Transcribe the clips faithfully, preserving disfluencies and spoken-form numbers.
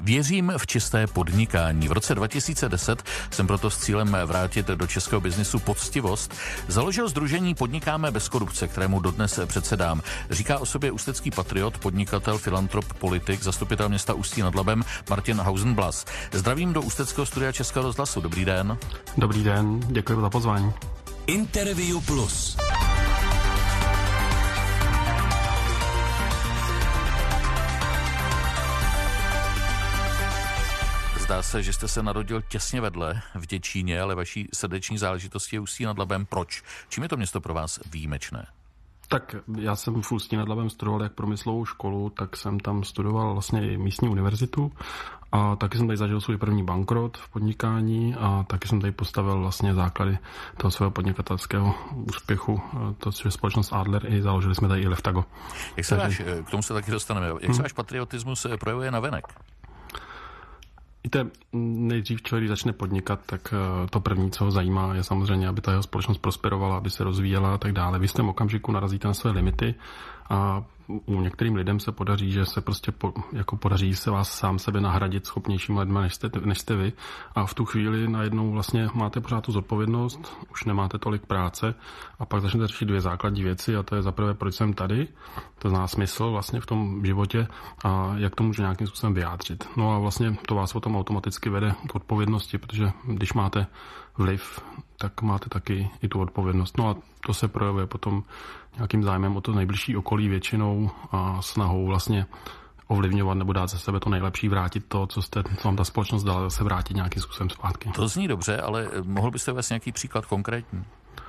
Věřím v čisté podnikání. V roce dva tisíce deset jsem proto s cílem vrátit do českého biznisu poctivost založil sdružení Podnikáme bez korupce, kterému dodnes předsedám. Říká o sobě ústecký patriot, podnikatel, filantrop, politik, zastupitel města Ústí nad Labem Martin Hausenblas. Zdravím do ústeckého studia Českého rozhlasu. Dobrý den. Dobrý den, děkuji za pozvání. Interview Plus. Zdá se, že jste se narodil těsně vedle v Děčíně, ale vaší srdeční záležitosti je Ústí nad Labem. Proč? Čím je to město pro vás výjimečné? Tak já jsem v Ústí nad Labem studoval jak průmyslovou školu, tak jsem tam studoval vlastně i místní univerzitu a taky jsem tady zažil svůj první bankrot v podnikání a taky jsem tady postavil vlastně základy toho svého podnikatelského úspěchu, to je společnost Adler, i založili jsme tady i Leftago. Jak se váš, k tomu se taky dostaneme, jak hmm. se váš patriotismus projevuje navenek? Víte, nejdřív člověk, když začne podnikat, tak to první, co ho zajímá, je samozřejmě, aby ta jeho společnost prosperovala, aby se rozvíjela a tak dále. V jistém okamžiku narazíte na své limity a u některým lidem se podaří, že se prostě po, jako podaří se vás sám sebe nahradit schopnějším lidma, než jste, než jste vy. A v tu chvíli najednou vlastně máte pořád tu zodpovědnost, už nemáte tolik práce a pak začnete řešit dvě základní věci a to je za prvé, proč jsem tady, to zná smysl vlastně v tom životě a jak to můžu nějakým způsobem vyjádřit. No a vlastně to vás potom automaticky vede k odpovědnosti, protože když máte vliv, tak máte taky i tu odpovědnost. No a to se projevuje potom nějakým zájmem o to nejbližší okolí většinou a snahou vlastně ovlivňovat nebo dát ze sebe to nejlepší, vrátit to, co, jste, co vám ta společnost dala, zase vrátit nějakým způsobem zpátky. To zní dobře, ale mohl byste uvést nějaký příklad konkrétní?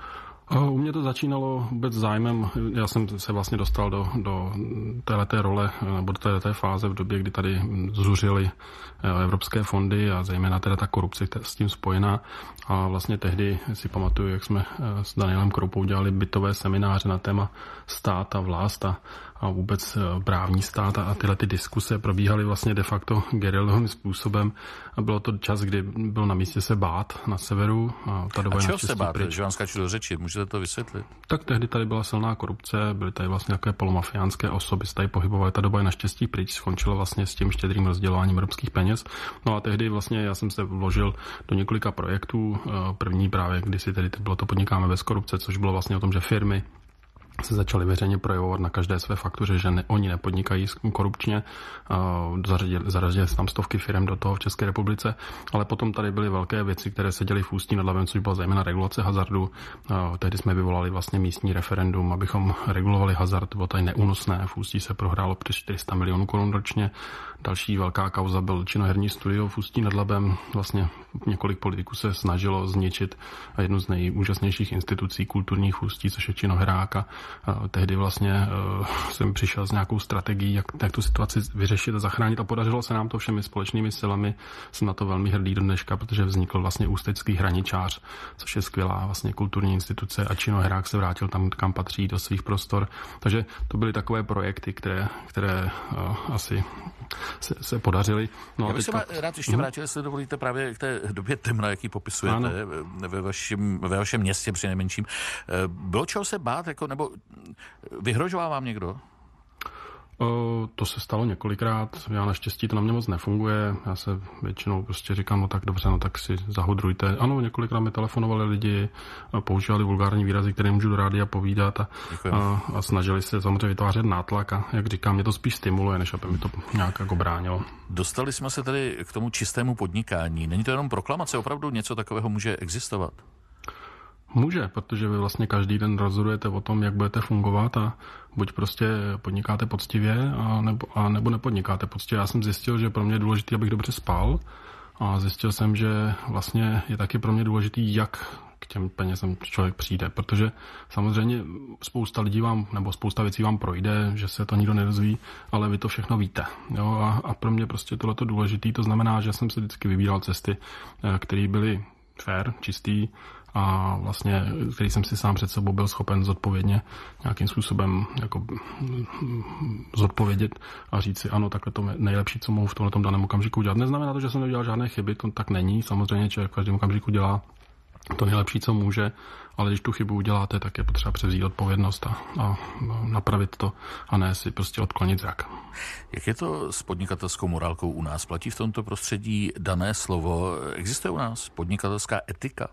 U mě to začínalo vůbec zájmem, já jsem se vlastně dostal do, do téhleté role, nebo do téhleté fáze v době, kdy tady zuřily evropské fondy a zejména teda ta korupce s tím spojená. A vlastně tehdy si pamatuju, jak jsme s Danielem Kroupou dělali bytové semináře na téma stát a vlast a, a vůbec právní stát a, a tyhle ty diskuse probíhaly vlastně de facto guerilovým způsobem. A bylo to čas, kdy bylo na místě se bát na severu. A, ta doba a čeho se bát, že vám skáču do řeči? Můžete to vysvětlit? Tak tehdy tady byla silná korupce, byly tady vlastně takové polomafiánské osoby, se tady pohybovaly. Ta doba je naštěstí pryč, skončila vlastně s tím štědrým rozdělováním evropských peněz. No a tehdy vlastně já jsem se vložil do několika projektů. První právě, kdysi tedy bylo to Podnikáme bez korupce, což bylo vlastně o tom, že firmy se začaly veřejně projevovat na každé své faktuře, že ne, oni nepodnikají korupčně. Zařadili, zařadili tam stovky firm do toho v České republice, ale potom tady byly velké věci, které se děly v Ústí nad Labem, což byla zejména regulace hazardu. Tehdy jsme vyvolali vlastně místní referendum, abychom regulovali hazard, bylo tady neúnosné. V Ústí se prohrálo přes čtyři sta milionů korun ročně. Další velká kauza byl činoherní studio v Ústí nad Labem. Vlastně několik politiků se snažilo zničit jednu z nejúžasnějších institucí kulturních v Ústí, což je činoheráka. Tehdy vlastně uh, jsem přišel s nějakou strategií, jak, jak tu situaci vyřešit a zachránit a podařilo se nám to všemi společnými silami. Jsem na to velmi hrdý do dneška, protože vznikl vlastně ústecký hraničář, což je skvělá vlastně kulturní instituce a činoherák se vrátil tam, kam patří, do svých prostor. Takže to byly takové projekty, které, které uh, asi se, se podařily. No, Já bych teďka... se rád ještě vrátil, jestli dovolíte, právě k té době temna, jaký popisujete ano. ve vašem, ve vašem městě přinejmenším. Bylo čeho se bát, jako, nebo vyhrožoval vám někdo? O, to se stalo několikrát. Já naštěstí to na mě moc nefunguje. Já se většinou prostě říkám, no tak dobře, no tak si zahudrujte. Ano, několikrát mi telefonovali lidi, používali vulgární výrazy, které můžu do rádia povídat a, a, a snažili se samozřejmě vytvářet nátlak a jak říkám, mě to spíš stimuluje, než aby mi to nějak jako bránilo. Dostali jsme se tedy k tomu čistému podnikání. Není to jenom proklamace, opravdu něco takového může existovat? Může, protože vy vlastně každý den rozhodujete o tom, jak budete fungovat a buď prostě podnikáte poctivě, a nebo, a nebo nepodnikáte poctivě. Já jsem zjistil, že pro mě je důležité, abych dobře spal a zjistil jsem, že vlastně je taky pro mě důležitý, jak k těm penězům člověk přijde, protože samozřejmě spousta lidí vám, nebo spousta věcí vám projde, že se to nikdo nedozví, ale vy to všechno víte. Jo? A, a pro mě prostě tohleto důležitý, to znamená, že jsem si vždycky vybíral cesty, které byly fair, čistý, a vlastně, který jsem si sám před sebou byl schopen zodpovědně nějakým způsobem jako zodpovědět a říct si, ano, takhle to nejlepší, co mohu v tomhle daném okamžiku udělat. Neznamená to, že jsem neudělal žádné chyby, to tak není. Samozřejmě člověk v každém okamžiku dělá to nejlepší, co může, ale když tu chybu uděláte, tak je potřeba převzít odpovědnost a, a napravit to a ne si prostě odklonit zrak. Jak je to s podnikatelskou morálkou u nás? Platí v tomto prostředí dané slovo? Existuje u nás podnikatelská etika?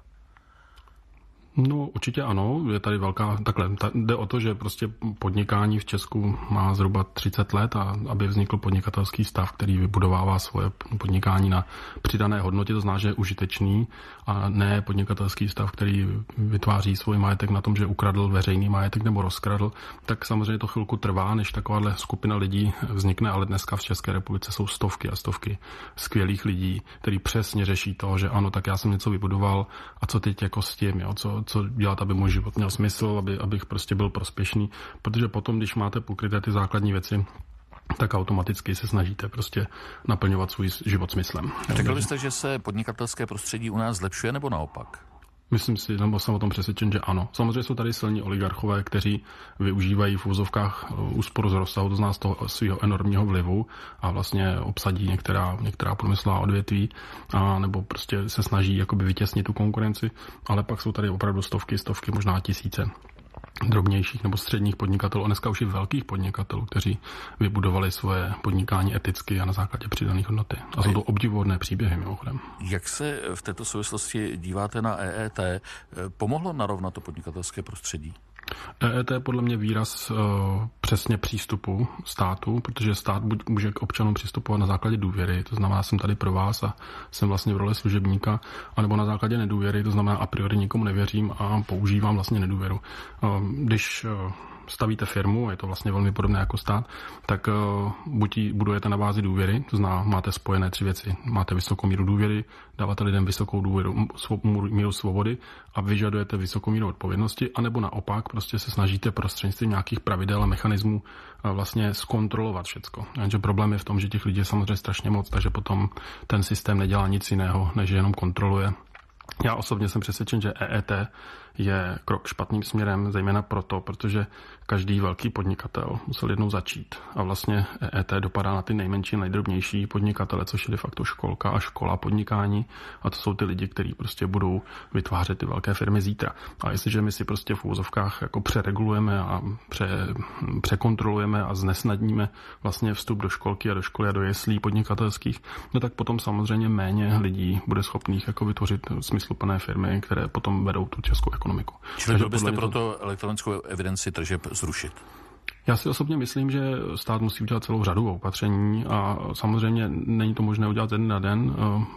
No určitě ano, je tady velká, takhle, ta, jde o to, že prostě podnikání v Česku má zhruba třicet let a aby vznikl podnikatelský stav, který vybudovává svoje podnikání na přidané hodnotě, to znamená, že je užitečný a ne podnikatelský stav, který vytváří svůj majetek na tom, že ukradl veřejný majetek nebo rozkradl, tak samozřejmě to chvilku trvá, než takováhle skupina lidí vznikne, ale dneska v České republice jsou stovky a stovky skvělých lidí, kteří přesně řeší to, že ano, tak já jsem něco vybudoval a co teď jako s tím, jo, co co dělat, aby můj život měl smysl, aby, abych prostě byl prospěšný, protože potom, když máte pokryté ty základní věci, tak automaticky se snažíte prostě naplňovat svůj život smyslem. Řekl byste, že se podnikatelské prostředí u nás zlepšuje nebo naopak? Myslím si, nebo jsem o tom přesvědčen, že ano. Samozřejmě jsou tady silní oligarchové, kteří využívají v úzovkách úspor z rozsahu, to znamená z toho svého enormního vlivu a vlastně obsadí některá, některá průmyslová odvětví a nebo prostě se snaží jakoby vytěsnit tu konkurenci, ale pak jsou tady opravdu stovky, stovky, možná tisíce drobnějších nebo středních podnikatelů a dneska už i velkých podnikatelů, kteří vybudovali svoje podnikání eticky a na základě přidaných hodnoty. A jsou to obdivuhodné příběhy mimochodem. Jak se v této souvislosti díváte na E E T? Pomohlo narovnat to podnikatelské prostředí? E E T je podle mě výraz uh, přesně přístupu státu, protože stát buď může k občanům přistupovat na základě důvěry, to znamená, jsem tady pro vás a jsem vlastně v roli služebníka, anebo na základě nedůvěry, to znamená, a priori nikomu nevěřím a používám vlastně nedůvěru. Uh, když uh, stavíte firmu, je to vlastně velmi podobné jako stát, tak uh, buď ji budujete na bázi důvěry, to znamená, máte spojené tři věci. Máte vysokou míru důvěry, dáváte lidem vysokou důvěru, míru svobody a vyžadujete vysokou míru odpovědnosti, anebo naopak prostě se snažíte prostřednictvím nějakých pravidel a mechanismů uh, vlastně zkontrolovat všecko. Jenže problém je v tom, že těch lidí je samozřejmě strašně moc, takže potom ten systém nedělá nic jiného, než jenom kontroluje. Já osobně jsem přesvědčen, že E E T je krok špatným směrem, zejména proto, protože každý velký podnikatel musel jednou začít. A vlastně E E T dopadá na ty nejmenší, nejdrobnější podnikatele, což je de facto školka a škola podnikání. A to jsou ty lidi, kteří prostě budou vytvářet ty velké firmy zítra. A jestliže my si prostě v úvozovkách jako přeregulujeme a pře, překontrolujeme a znesnadníme vlastně vstup do školky a do školy a do jeslí podnikatelských, no tak potom samozřejmě méně lidí bude schopných jako vytvořit smysluplné firmy, které potom vedou tu českou ekonomiku. Čili byl byste proto elektronickou evidenci tržeb zrušit? Já si osobně myslím, že stát musí udělat celou řadu opatření a samozřejmě není to možné udělat ze dne na den.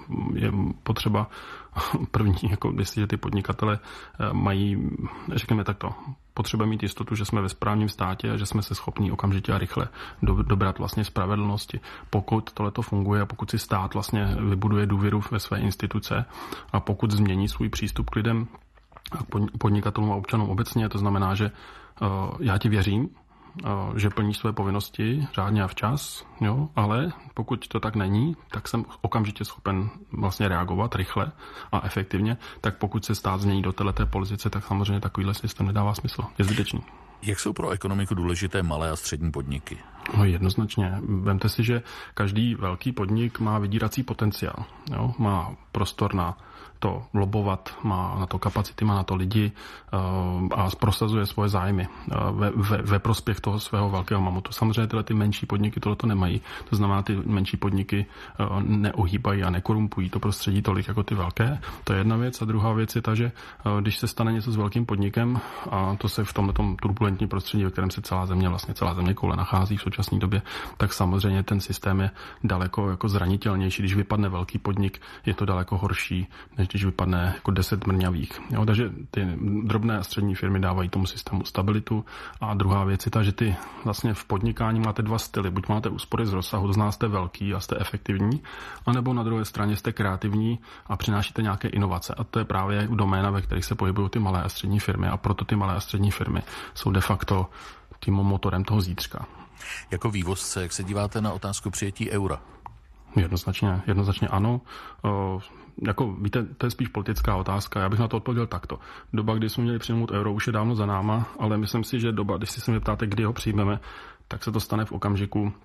Je potřeba první, jako jestliže ty podnikatele mají, řekněme takto, potřeba mít jistotu, že jsme ve správním státě a že jsme se schopni okamžitě a rychle dobrat vlastně spravedlnosti. Pokud tohleto funguje a pokud si stát vlastně vybuduje důvěru ve své instituce a pokud změní svůj přístup k lidem a podnikatelům a občanům obecně, to znamená, že uh, já ti věřím, uh, že plníš své povinnosti řádně a včas, jo, ale pokud to tak není, tak jsem okamžitě schopen vlastně reagovat rychle a efektivně, tak pokud se stát změní do této pozice, tak samozřejmě takovýhle systém nedává smysl. Je zbytečný. Jak jsou pro ekonomiku důležité malé a střední podniky? No jednoznačně. Vemte si, že každý velký podnik má vydírací potenciál. Jo? Má prostor na to lobovat, má na to kapacity, má na to lidi uh, a prosazuje svoje zájmy uh, ve, ve, ve prospěch toho svého velkého mamutu. Samozřejmě tyhle ty menší podniky tohleto nemají. To znamená, ty menší podniky uh, neohýbají a nekorumpují to prostředí tolik jako ty velké. To je jedna věc. A druhá věc je ta, že uh, když se stane něco s velkým podnikem, a to se v tomto turbulentním prostředí, ve kterém se celá země, vlastně celá země koule nachází v současné době, tak samozřejmě ten systém je daleko jako zranitelnější. Když vypadne velký podnik, je to daleko horší, než když vypadne jako deset mrňavých. Jo, takže ty drobné a střední firmy dávají tomu systému stabilitu. A druhá věc je ta, že ty vlastně v podnikání máte dva styly. Buď máte úspory z rozsahu, to znamená, jste velký a jste efektivní, anebo na druhé straně jste kreativní a přinášíte nějaké inovace. A to je právě doména, ve kterých se pohybují ty malé a střední firmy. A proto ty malé a střední firmy jsou de facto tím motorem toho zítřka. Jako vývozce, jak se díváte na otázku přijetí eura? Jednoznačně, jednoznačně ano. O, jako víte, to je spíš politická otázka. Já bych na to odpověděl takto. Doba, kdy jsme měli přijmout euro, už je dávno za náma, ale myslím si, že doba, když si se mě ptáte, kdy ho přijmeme, tak se to stane v okamžiku,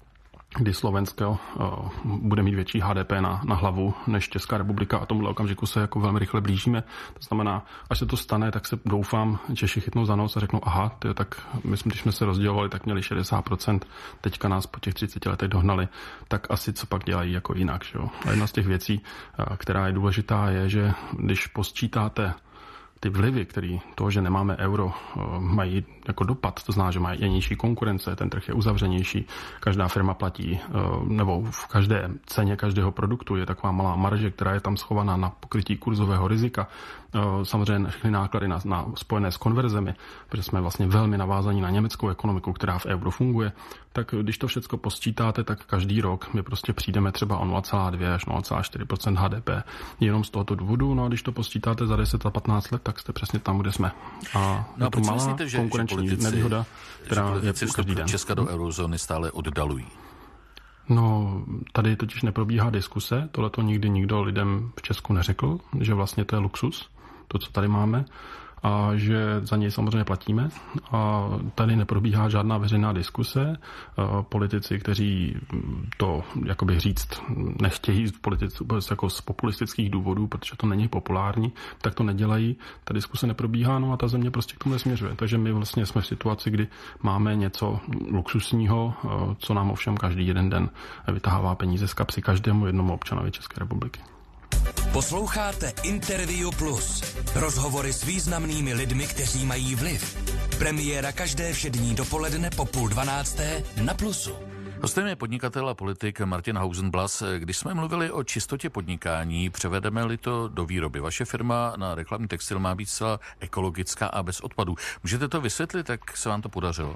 kdy Slovensko uh, bude mít větší H D P na, na hlavu než Česká republika a tomuhle okamžiku se jako velmi rychle blížíme. To znamená, až se to stane, tak se doufám, Češi chytnou za nos a řeknou, aha, tyjo, tak my jsme, když jsme se rozdělovali, tak měli šedesát procent, teďka nás po těch třiceti letech dohnali, tak asi co pak dělají jako jinak. Že jo? A jedna z těch věcí, uh, která je důležitá, je, že když posčítáte ty vlivy, které toho, že nemáme euro, mají jako dopad, to znamená, že mají nižší konkurence, ten trh je uzavřenější, každá firma platí, nebo v každé ceně každého produktu je taková malá marže, která je tam schovaná na pokrytí kurzového rizika. Samozřejmě všechny náklady na, na spojené s konverzemi, protože jsme vlastně velmi navázaní na německou ekonomiku, která v euro funguje, tak když to všechno posčítáte, tak každý rok my prostě přijdeme třeba o nula celá dvě až nula celá čtyři procenta H D P jenom z tohoto důvodu, no a když to posčítáte za deset a patnáct let, tak jste přesně tam, kde jsme. A no je to malá myslíte, že, konkurenční že nevýhoda, která je každý den. Česka do eurozóny stále oddalují. No, tady totiž neprobíhá diskuse, tohle to nikdy nikdo lidem v Česku neřekl, že vlastně to je luxus, to, co tady máme, a že za něj samozřejmě platíme. A tady neprobíhá žádná veřejná diskuse. Politici, kteří to, jakoby říct, nechtějí v politice jako z populistických důvodů, protože to není populární, tak to nedělají. Ta diskuse neprobíhá, no a ta země prostě k tomu nesměřuje. Takže my vlastně jsme v situaci, kdy máme něco luxusního, co nám ovšem každý jeden den vytahává peníze z kapsy každému jednomu občanovi České republiky. Posloucháte Interview Plus. Rozhovory s významnými lidmi, kteří mají vliv. Premiéra každé všední dopoledne po půl dvanácté na Plusu. Hostem je podnikatel a politik Martin Hausenblas. Když jsme mluvili o čistotě podnikání, převedeme-li to do výroby. Vaše firma na reklamní textil má být celá ekologická a bez odpadů. Můžete to vysvětlit, jak se vám to podařilo?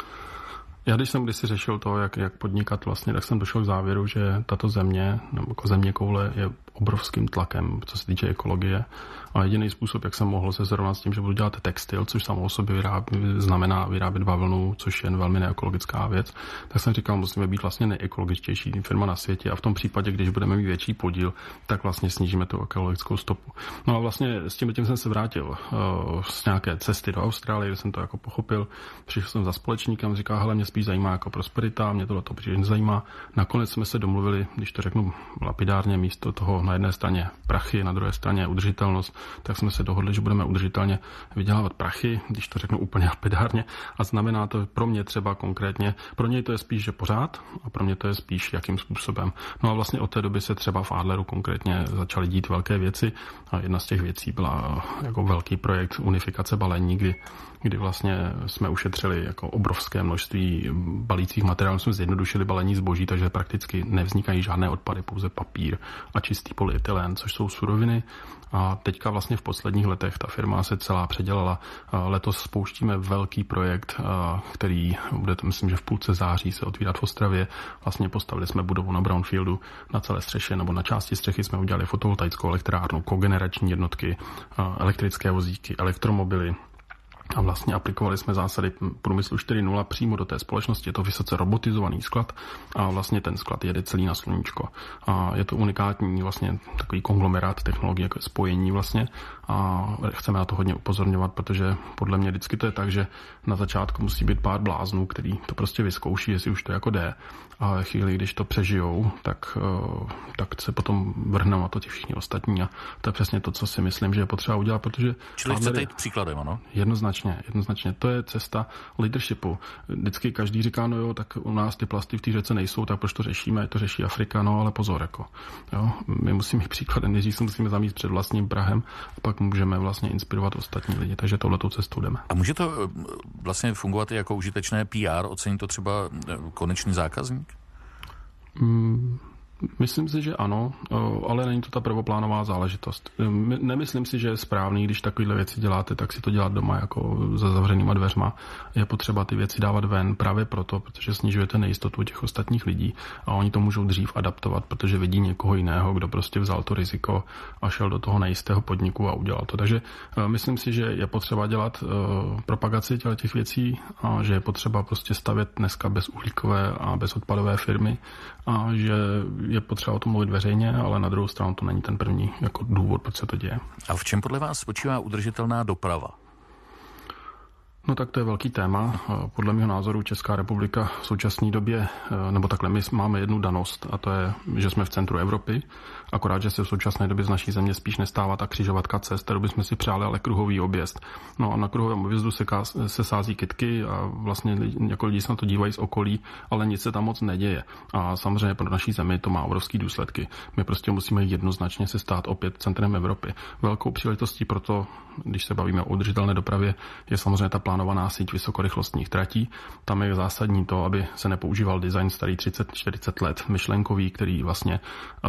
Já když jsem kdysi řešil to, jak, jak podnikat vlastně, tak jsem došel k závěru, že tato země, nebo jako země koule, je obrovským tlakem, co se týče ekologie. A jediný způsob, jak jsem mohl se zrovnat s tím, že budu dělat textil, což samo o sobě vyrábí, znamená vyrábět bavlnu, což je velmi neekologická věc, tak jsem říkal, musíme být vlastně nejekologičtější firma na světě a v tom případě, když budeme mít větší podíl, tak vlastně snížíme tu ekologickou stopu. No a vlastně s tím, tím jsem se vrátil uh, z nějaké cesty do Austrálie, kde jsem to jako pochopil. Přišel jsem za společníkem, říkal, hele, mě spíš zajímá jako prosperita, mě tohle to příliš nezajímá. Nakonec jsme se domluvili, když to řeknu lapidárně, místo toho na jedné straně prachy, na druhé straně udržitelnost, tak jsme se dohodli, že budeme udržitelně vydělávat prachy, když to řeknu úplně lapidárně. A znamená to pro mě třeba konkrétně, pro něj to je spíš, že pořád, a pro mě to je spíš, jakým způsobem. No a vlastně od té doby se třeba v Adleru konkrétně začaly dít velké věci a jedna z těch věcí byla jako velký projekt unifikace balení, kdy kdy vlastně jsme ušetřili jako obrovské množství balících materiálů, jsme zjednodušili balení zboží, takže prakticky nevznikají žádné odpady, pouze papír a čistý polyetylen, což jsou suroviny. A teďka vlastně v posledních letech ta firma se celá předělala. Letos spouštíme velký projekt, který bude, myslím, že v půlce září se otvírat v Ostravě. Vlastně postavili jsme budovu na brownfieldu, na celé střeše nebo na části střechy jsme udělali fotovoltaickou elektrárnu, kogenerační jednotky, elektrické vozíky, elektromobily. A vlastně aplikovali jsme zásady průmyslu čtyři tečka nula přímo do té společnosti. Je to vysoce robotizovaný sklad a vlastně ten sklad jede celý na sluníčko. A je to unikátní vlastně takový konglomerát technologií, jako je spojení vlastně. A chceme na to hodně upozorňovat, protože podle mě vždycky to je tak, že na začátku musí být pár bláznů, který to prostě vyzkouší, jestli už to jako jde. A ve chvíli, když to přežijou, tak, tak se potom vrhnou na to ti všichni ostatní. A to je přesně to, co si myslím, že je potřeba udělat, protože... Čili chcete jít příkladem, ano? Jednoznačně, jednoznačně. To je cesta leadershipu. Vždycky každý říká, no jo, tak u nás ty plasty v té řece nejsou, tak proč to řešíme? To řeší Afrika, no ale pozor, jako. Jo, my musíme jít příkladem, nejdřív se musíme zamít před vlastním prahem a pak můžeme vlastně inspirovat ostatní lidi, takže touhletou cestou jdeme. A může to vlastně fungovat i jako užitečné P R? Ocení to třeba konečný zákazník? Mm. Myslím si, že ano, ale není to ta prvoplánová záležitost. Nemyslím si, že je správný, když takovéhle věci děláte, tak si to dělat doma jako za zavřenýma dveřma. Je potřeba ty věci dávat ven právě proto, protože snižujete nejistotu těch ostatních lidí a oni to můžou dřív adaptovat, protože vidí někoho jiného, kdo prostě vzal to riziko a šel do toho nejistého podniku a udělal to. Takže myslím si, že je potřeba dělat propagaci těch věcí a že je potřeba prostě stavět dneska bezuhlíkové a bezodpadové firmy a že je potřeba o tom mluvit veřejně, ale na druhou stranu to není ten první jako důvod, proč se to děje. A v čem podle vás spočívá udržitelná doprava? No tak to je velký téma. Podle mého názoru Česká republika v současné době, nebo takhle, my máme jednu danost a to je, že jsme v centru Evropy, akorát, že se v současné době z naší země spíš nestává ta křižovatka cest, kterou bychom si přáli, ale kruhový objezd. No a na kruhovém objezdu se, ká, se sází kytky a vlastně jako lidi se na to dívají z okolí, ale nic se tam moc neděje. A samozřejmě pro naší zemi to má obrovský důsledky. My prostě musíme jednoznačně se stát opět centrem Evropy. Velkou příležitostí proto, když se bavíme o udržitelné dopravě, je samozřejmě ta plánovaná síť vysokorychlostních tratí. Tam je zásadní to, aby se nepoužíval design starý třicet čtyřicet let, myšlenkový, který vlastně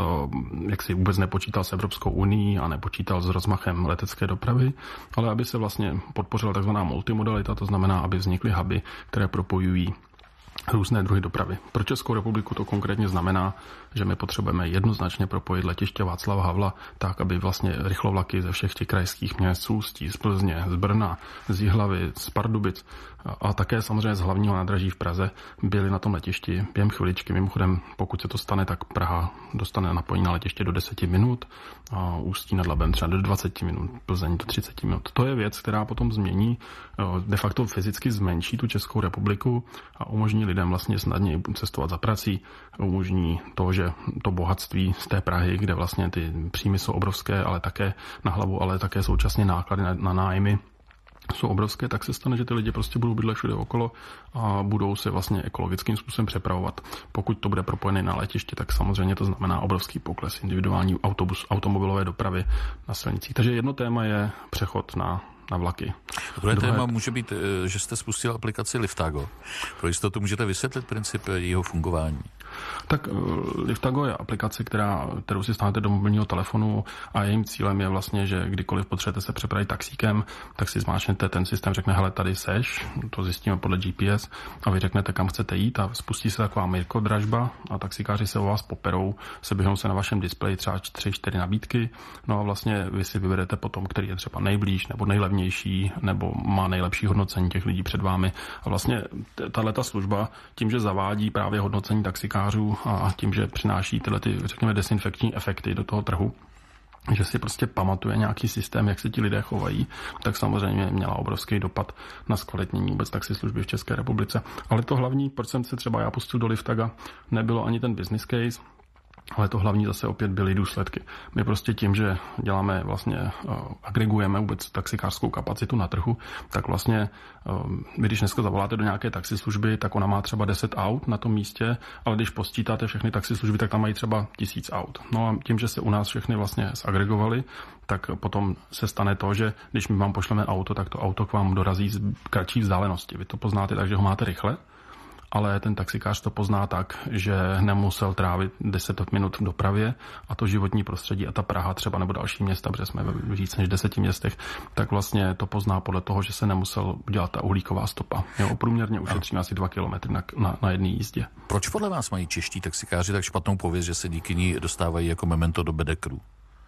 jak si vůbec nepočítal s Evropskou unií a nepočítal s rozmachem letecké dopravy, ale aby se vlastně podpořila takzvaná multimodalita, to znamená, aby vznikly huby, které propojují různé druhy dopravy. Pro Českou republiku to konkrétně znamená, že my potřebujeme jednoznačně propojit letiště Václava Havla tak, aby vlastně rychlovlaky ze všech těch krajských měst, z Ústí, z Plzně, z Brna, z Jihlavy, z Pardubic a také samozřejmě z hlavního nádraží v Praze byly na tom letišti během chviličky. Mimochodem, pokud se to stane, tak Praha dostane napojení na letiště do deseti minut, a Ústí nad Labem třeba do dvaceti minut, Plzeň do třiceti minut. To je věc, která potom změní, de facto fyzicky zmenší tu Českou republiku a umožní lidem vlastně snadněji cestovat za prací, umožní to, že to bohatství z té Prahy, kde vlastně ty příjmy jsou obrovské, ale také na hlavu, ale také současně náklady na, na nájmy jsou obrovské, tak se stane, že ty lidi prostě budou bydlet všude okolo a budou se vlastně ekologickým způsobem přepravovat. Pokud to bude propojené na letiště, tak samozřejmě to znamená obrovský pokles individuální autobus, automobilové dopravy na silnicích. Takže jedno téma je přechod na na vlaky. Druhé téma může být, že jste spustil aplikaci Liftago. Pro jistotu můžete vysvětlit princip jejího fungování? Tak Liftago je aplikace, která, kterou si stáhnete do mobilního telefonu a jejím cílem je vlastně, že kdykoliv potřebujete se přepravit taxíkem, tak si zmáčknete, ten systém řekne, hele, tady seš, to zjistíme podle G P S a vy řeknete, kam chcete jít a spustí se taková mirkodražba a taxikáři se o vás poperou, se běhnou se na vašem displeji třeba tři, čtyři nabídky, no a vlastně vy si vyberete potom, který je třeba nejblíž nebo nejlevnější nebo má nejlepší hodnocení těch lidí před vámi. A vlastně tato služba tím, že zavádí právě hodnocení taxikářů a tím, že přináší tyhle ty, řekněme, desinfekční efekty do toho trhu, že si prostě pamatuje nějaký systém, jak se ti lidé chovají, tak samozřejmě měla obrovský dopad na zkvalitnění vůbec taxislužby v České republice. Ale to hlavní, proč jsem se třeba já pustil do Liftaga, nebylo ani ten business case, ale to hlavní zase opět byly důsledky. My prostě tím, že děláme vlastně, uh, agregujeme vůbec taxikářskou kapacitu na trhu, tak vlastně, uh, vy když dneska zavoláte do nějaké taxislužby, tak ona má třeba deset aut na tom místě, ale když posčítáte všechny taxislužby, tak tam mají třeba tisíc aut. No a tím, že se u nás všechny vlastně zagregovaly, tak potom se stane to, že když my vám pošleme auto, tak to auto k vám dorazí z kratší vzdálenosti. Vy to poznáte tak, že ho máte rychle, ale ten taxikář to pozná tak, že nemusel trávit deset minut v dopravě a to životní prostředí a ta Praha třeba nebo další města, protože jsme ve víc než deseti městech, tak vlastně to pozná podle toho, že se nemusel udělat ta uhlíková stopa. Jo, průměrně ušetříme asi dva kilometry na, na, na jedné jízdě. Proč podle vás mají čeští taxikáři tak špatnou pověst, že se díky ní dostávají jako memento do bedekru?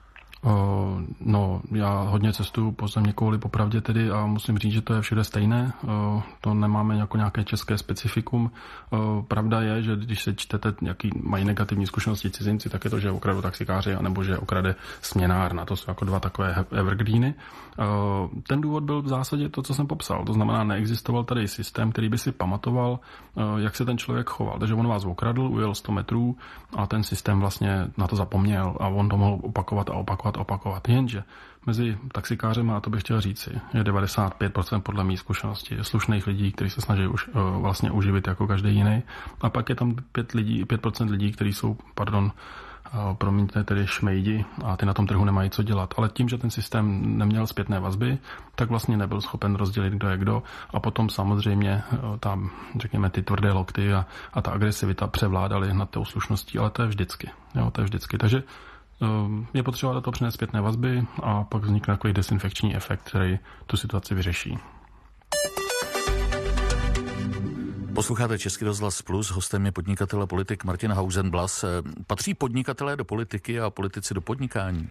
Uh, no, já hodně cestuju po země kouli popravdě tedy a musím říct, že to je všude stejné. Uh, to nemáme jako nějaké české specifikum. Uh, pravda je, že když se čtete, jaký mají negativní zkušenosti cizinci, tak je to, že okradou taxikáři, anebo že okrade směnárna. To jsou jako dva takové evergreeny. Uh, ten důvod byl v zásadě to, co jsem popsal. To znamená, neexistoval tady systém, který by si pamatoval, uh, jak se ten člověk choval. Takže on vás okradl, ujel sto metrů a ten systém vlastně na to zapomněl a on to mohl opakovat a opakovat opakovat. Jenže mezi taxikářem, a to bych chtěl říci, je devadesát pět procent podle mých zkušeností slušných lidí, kteří se snaží už uh, vlastně uživit jako každý jiný. A pak je tam pět lidí, pět procent lidí, kteří jsou, pardon, uh, promiňte, tedy šmejdi a ty na tom trhu nemají co dělat. Ale tím, že ten systém neměl zpětné vazby, tak vlastně nebyl schopen rozdělit, kdo je kdo. A potom samozřejmě uh, tam, řekněme, ty tvrdé lokty a, a ta agresivita převládaly nad tou slušností, ale to je vždycky. Jo, to je vždycky. Takže je potřeba do toho přinést zpětné vazby a pak vznikne takový desinfekční efekt, který tu situaci vyřeší. Posloucháte Český rozhlas Plus, hostem je podnikatel a politik Martin Hausenblas. Patří podnikatelé do politiky a politici do podnikání?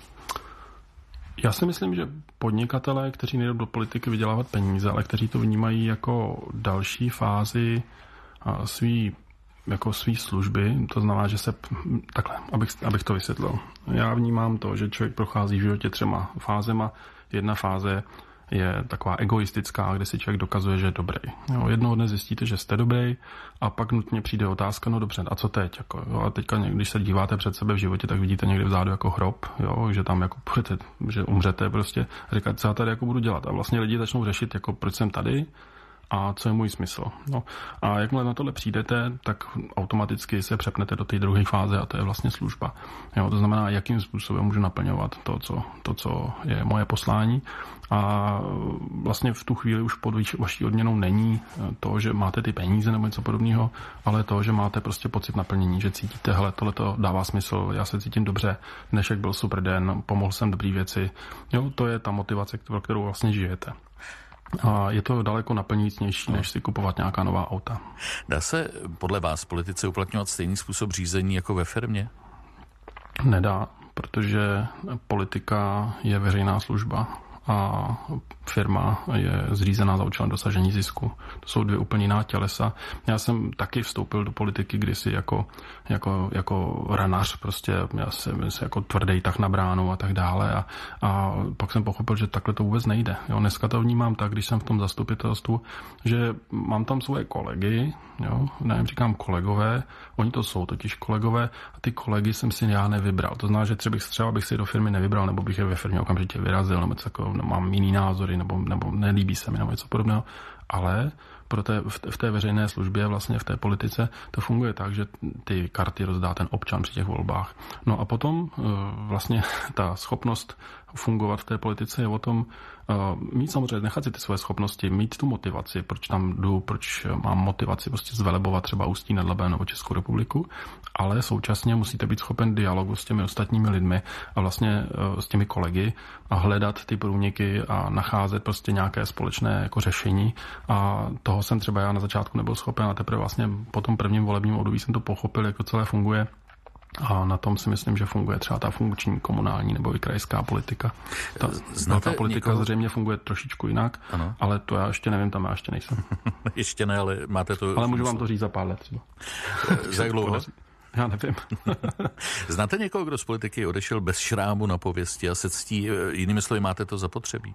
Já si myslím, že podnikatelé, kteří nejdou do politiky vydělávat peníze, ale kteří to vnímají jako další fázi svý jako svý služby, to znamená, že se takhle, abych, abych to vysvětlil. Já vnímám to, že člověk prochází v životě třema fázema. Jedna fáze je taková egoistická, kde si člověk dokazuje, že je dobrý. Jo, jednoho dne zjistíte, že jste dobrý a pak nutně přijde otázka, no dobře, a co teď? Jako, jo, a teďka, když se díváte před sebe v životě, tak vidíte někde vzadu jako hrob, jo, že tam jako budete, že umřete prostě, říkat, co já tady jako budu dělat. A vlastně lidi začnou řešit, jako proč jsem tady, a co je můj smysl. No. A jakmile na tohle přijdete, tak automaticky se přepnete do té druhé fáze a to je vlastně služba. Jo, to znamená, jakým způsobem můžu naplňovat to co, to, co je moje poslání. A vlastně v tu chvíli už pod vaší odměnou není to, že máte ty peníze nebo něco podobného, ale to, že máte prostě pocit naplnění, že cítíte, hele, tohle to dává smysl, já se cítím dobře, dnešek byl super den, pomohl jsem dobrý věci. Jo, to je ta motivace, kterou vlastně žijete. A je to daleko naplňujícnější, než si kupovat nějaká nová auta. Dá se podle vás politice uplatňovat stejný způsob řízení jako ve firmě? Nedá, protože politika je veřejná služba a firma je zřízená za účelem dosažení zisku. To jsou dvě úplně jiná tělesa. Já jsem taky vstoupil do politiky kdysi jako, jako, jako ranař, prostě já jsem jako tvrdý tak na bránu a tak dále a, a pak jsem pochopil, že takhle to vůbec nejde. Jo, dneska to vnímám tak, když jsem v tom zastupitelstvu, že mám tam svoje kolegy, jo, nevím, říkám kolegové, oni to jsou totiž kolegové a ty kolegy jsem si já nevybral. To znamená, že třeba bych, třeba bych si do firmy nevybral, nebo bych je ve firmě okamžitě vyrazil, nebo jako, mám jiný názory, nebo, nebo nelíbí se mi, nebo něco podobného. Ale pro té, v, v té veřejné službě, vlastně v té politice, to funguje tak, že ty karty rozdá ten občan při těch volbách. No a potom vlastně ta schopnost fungovat v té politice je o tom mít samozřejmě, nechat si ty svoje schopnosti, mít tu motivaci, proč tam jdu, proč mám motivaci prostě zvelebovat třeba Ústí nad Labem nebo Českou republiku, ale současně musíte být schopen dialogu s těmi ostatními lidmi a vlastně s těmi kolegy a hledat ty průniky a nacházet prostě nějaké společné jako řešení a toho jsem třeba já na začátku nebyl schopen a teprve vlastně po tom prvním volebním období jsem to pochopil, jak to celé funguje. A na tom si myslím, že funguje třeba ta funkční komunální nebo i krajská politika. Ta velká politika někoho... zřejmě funguje trošičku jinak, ano. Ale to já ještě nevím, tam já ještě nejsem. Ještě ne, ale máte to... Ale můžu vám to říct za pár let třeba. Za jak dlouho? Já nevím. Znáte někoho, kdo z politiky odešel bez šrámu na pověsti a se ctí? Jinými slovy, máte to zapotřebí?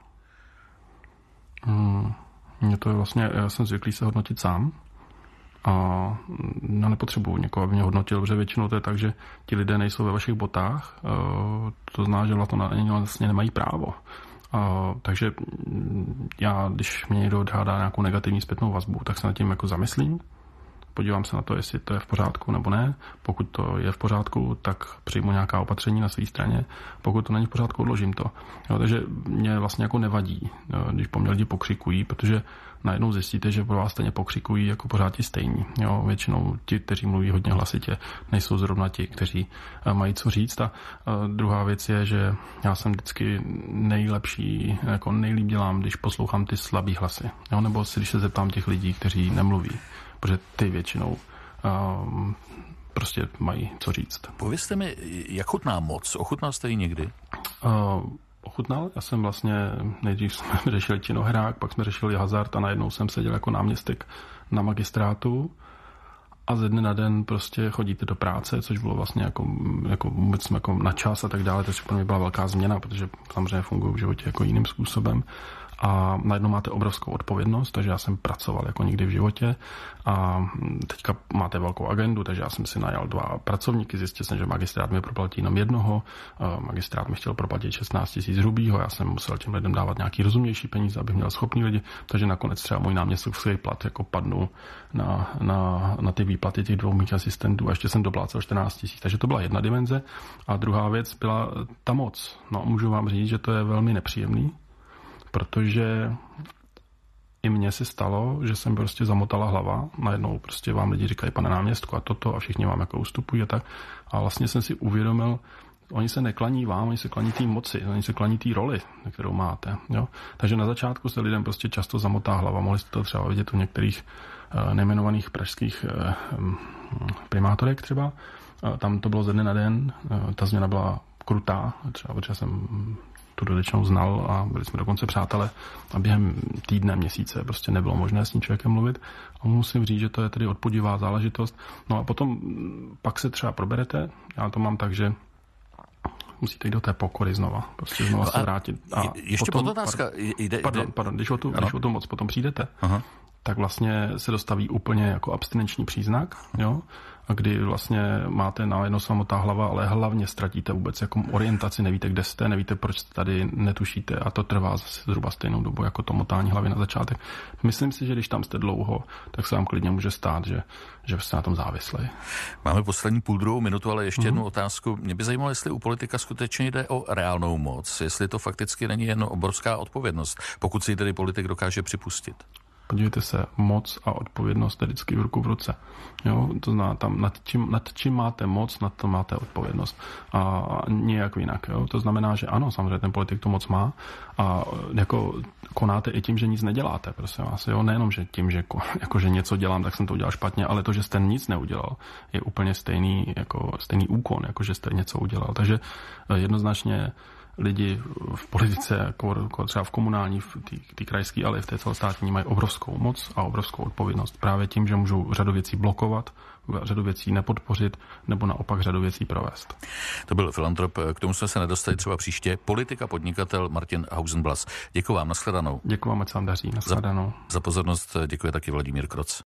Hmm, mě to je vlastně, já jsem zvyklý se hodnotit sám. A já nepotřebuji někoho, aby mě hodnotil, protože většinou to je tak, že ti lidé nejsou ve vašich botách, to znamená, že vlastně nemají právo. Takže já, když mě někdo odhádá nějakou negativní zpětnou vazbu, tak se nad tím jako zamyslím, podívám se na to, jestli to je v pořádku nebo ne. Pokud to je v pořádku, tak přijmu nějaká opatření na své straně. Pokud to není v pořádku, odložím to. Jo, takže mě vlastně jako nevadí, když po mně lidi pokřikují, protože najednou zjistíte, že pro vás stejně pokřikují jako pořád ti stejní. Jo, většinou ti, kteří mluví hodně hlasitě, nejsou zrovna ti, kteří mají co říct. A druhá věc je, že já jsem vždycky nejlepší, jako nejlíp dělám, když poslouchám ty slabý hlasy. Jo, nebo si, když se zeptám těch lidí, kteří nemluví. Protože ty většinou um, prostě mají co říct. Povězte mi, jak chutná moc? Ochutnal jste ji někdy? Uh, ochutnal. Já jsem vlastně, nejdřív jsme řešili činohrák, pak jsme řešili hazard a najednou jsem seděl jako náměstek na magistrátu a ze dne na den prostě chodíte do práce, což bylo vlastně jako, jako vůbec jako na čas a tak dále, takže pro mě byla velká změna, protože samozřejmě fungují v životě jako jiným způsobem. A najednou máte obrovskou odpovědnost, takže já jsem pracoval jako nikdy v životě a teďka máte velkou agendu, takže já jsem si najal dva pracovníky, zjistil jsem, že magistrát mi proplatí jenom jednoho, magistrát mi chtěl proplatit šestnáct tisíc hrubýho, já jsem musel těm lidem dávat nějaký rozumnější peníze, abych měl schopný lidi, takže nakonec třeba můj náměstovský plat jako padnul na, na, na ty výplaty těch dvou mých asistentů a ještě jsem doplácel čtrnáct tisíc, takže to byla jedna dimenze a druhá věc byla ta moc. No, můžu vám říct, že to je velmi nepříjemný, protože i mně se stalo, že jsem prostě zamotala hlava. Najednou prostě vám lidi říkají, pane náměstku a toto a všichni vám jako ustupují a tak. A vlastně jsem si uvědomil, oni se neklaní vám, oni se klaní té moci, oni se klaní té roli, kterou máte. Jo? Takže na začátku se lidem prostě často zamotá hlava. Mohli jste to třeba vidět u některých uh, nejmenovaných pražských uh, primátorek třeba. Uh, tam to bylo ze dne na den. Uh, ta změna byla krutá, třeba protože jsem tu dodečnou znal a byli jsme dokonce přátelé a během týdne, měsíce prostě nebylo možné s tím člověkem mluvit. A musím říct, že to je tedy odpudivá záležitost. No a potom pak se třeba proberete. Já to mám tak, že musíte jít do té pokory znova, prostě znova no se vrátit. A ještě potom, otázka. Pardon, jde, pardon, jde... pardon, když o tu, když o tu moc potom přijdete, Aha. tak vlastně se dostaví úplně jako abstinenční příznak, jo, a kdy vlastně máte najednou samotná hlava, ale hlavně ztratíte vůbec jako orientaci, nevíte, kde jste, nevíte, proč jste tady, netušíte a to trvá zase zhruba stejnou dobu jako to motání hlavy na začátek. Myslím si, že když tam jste dlouho, tak se vám klidně může stát, že, že jste na tom závislí. Máme poslední půl druhou minutu, ale ještě mm-hmm. jednu otázku. Mě by zajímalo, jestli u politika skutečně jde o reálnou moc, jestli to fakticky není jen obrovská odpovědnost, pokud si ji tedy politik dokáže připustit. Podívejte se, moc a odpovědnost je vždycky v ruku v ruce. Jo? To znamená, tam nad čím, nad čím máte moc, nad to máte odpovědnost. A nijak jinak. Jo? To znamená, že ano, samozřejmě ten politik tu moc má a jako konáte i tím, že nic neděláte. Prosím vás. Jo? Nejenom, že tím, že, jako, že něco dělám, tak jsem to udělal špatně, ale to, že jste nic neudělal, je úplně stejný, jako, stejný úkon, jako že jste něco udělal. Takže jednoznačně lidi v politice, jako třeba v komunální, v té krajské, ale i v té celostátní mají obrovskou moc a obrovskou odpovědnost. Právě tím, že můžou řadu věcí blokovat, řadu věcí nepodpořit, nebo naopak řadu věcí provést. To byl filantrop, k tomu jsme se nedostali třeba příště. Politik a podnikatel Martin Hausenblas. Děkuji vám, nashledanou. Děkuji vám, ať se vám daří, nashledanou. Za, za pozornost děkuje taky Vladimír Kroc.